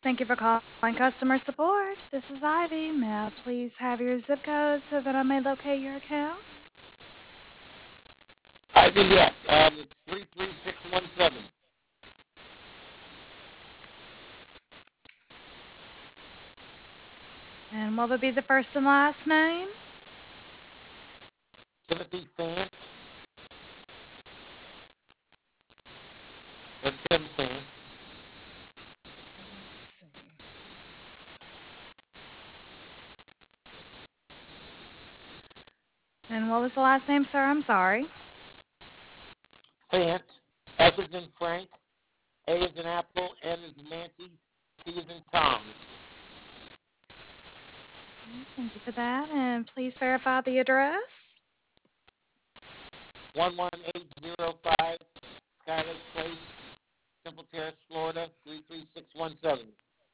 Thank you for calling customer support. This is Ivy. May I please have your zip code so that I may locate your account? I do, yes. It's 33617. And what would be the first and last name? Timothy Fan. Or Tim Fan. Let's see. And what was the last name, sir? I'm sorry. Fant. F is in Frank. A is in Apple. N is in Nancy. T is in Tom. Thank you for that. And please verify the address. 11805 Skylake Place, Temple Terrace, Florida, 33617.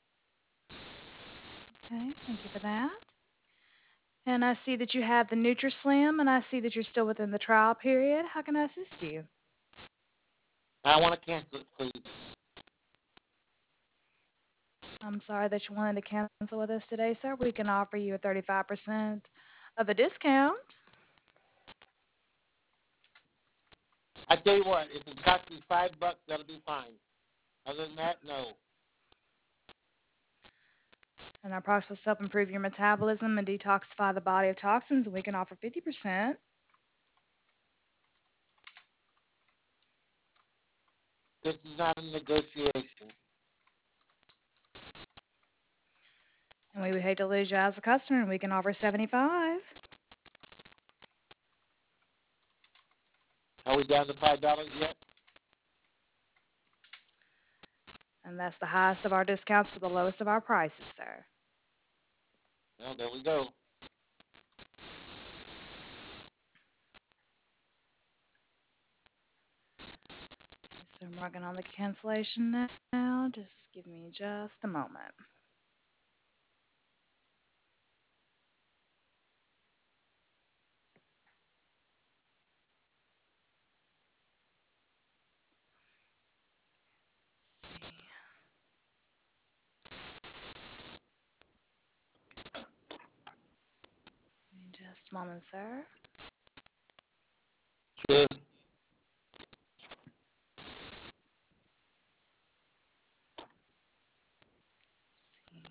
Okay, thank you for that. And I see that you have the NutriSlim, and I see that you're still within the trial period. How can I assist you? I want to cancel it, please. I'm sorry that you wanted to cancel with us today, sir. We can offer you a 35% of a discount. I tell you what, if it costs me $5, that'll be fine. Other than that, no. And our products will help improve your metabolism and detoxify the body of toxins, and we can offer 50%. This is not a negotiation. And we would hate to lose you as a customer, and we can offer 75. Are we down to $5 yet? And that's the highest of our discounts to the lowest of our prices, sir. Well, there we go. So I'm working on the cancellation now. Just give me just a moment. Let's see. Give me just a moment, sir. Sure. Let's see.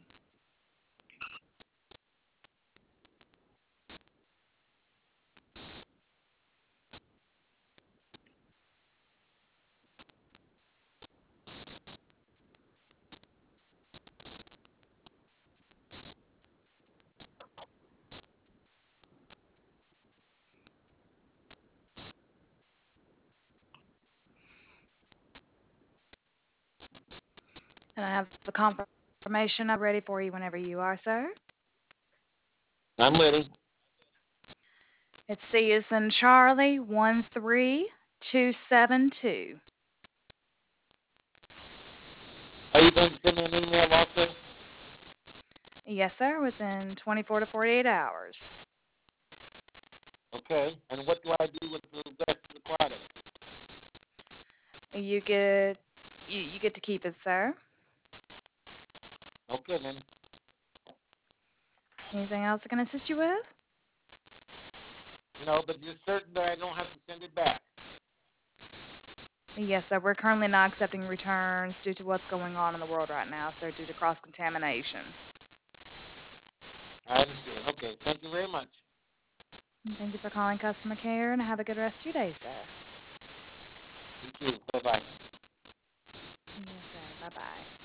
And I have the confirmation up ready for you whenever you are, sir. I'm ready. It's C as in Charlie 13272. Are you going to send me an email also? Yes, sir, within 24 to 48 hours. Okay. And what do I do with the rest of the product? You get you get to keep it, sir. Okay, then. Anything else I can assist you with? No, but you're certain that I don't have to send it back. Yes, sir. We're currently not accepting returns due to what's going on in the world right now, sir, due to cross contamination. I understand. Okay. Thank you very much. Thank you for calling customer care, and have a good rest of your day, sir. You too. Bye-bye. Yes, sir. Bye bye.